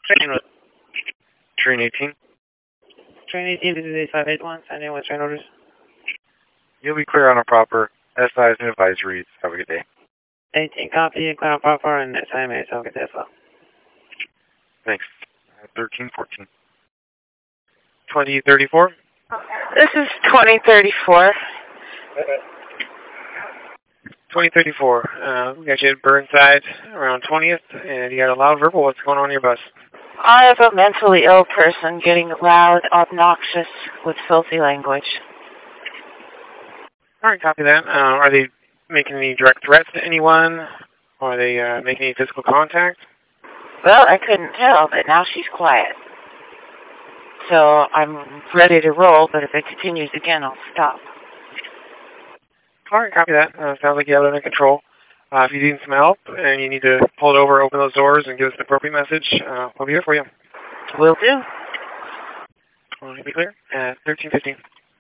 Train route. Train 18. Train 18, this is 8581. Sending with train orders. You'll be clear on a proper SIs and advisories. Have a good day. 18 copy, clear on proper, and time is. Have a good day as well. Thanks. 1314. 2034. This is 2034. 2034. We got you at Burnside around 20th, and you got a loud verbal. What's going on in your bus? I have a mentally ill person getting loud, obnoxious, with filthy language. All right, copy that. Are they making any direct threats to anyone? Or are they making any physical contact? Well, I couldn't tell, but now she's quiet. So I'm ready to roll, but if it continues again, I'll stop. All right, copy that. Sounds like you have it under control. If you need some help and you need to pull it over, open those doors, and give us the appropriate message, we'll be here for you. Will do. Want to be clear? 1315.